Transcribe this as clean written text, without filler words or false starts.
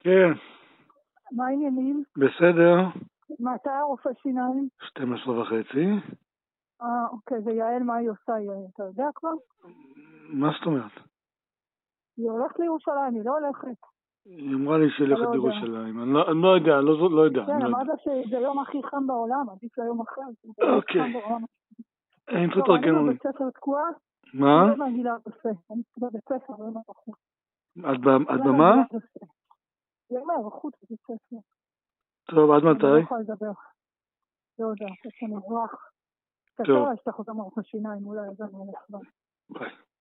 כן, מה העניינים? בסדר. מתי הרופא שיניים? 12:30. אוקיי, ויעל מה היא עושה? אתה יודע כבר? מה זאת אומרת? היא הולכת לירושלים, היא לא הולכת. היא אמרה לי שהיא הולכת לא יודע. לירושלים. אני לא יודע, לא יודע. כן, אמרת שזה היום הכי חם בעולם, עדיף ליום אחר. אוקיי. אין פה טוב, אני תרגמונים. בבית ספר תקועה. מה? אני לא מגילה רופא. אני בבית ספר, לא בחוץ. את במה? זה אומר, בחוץ בבית ספר. טוב, עד אני לא מתי? יכולה לדבר. לא יודע, אני אברח. טוב. תקרא, יש לך אותם הרופא שיניים, אולי אז אני הולך. ביי.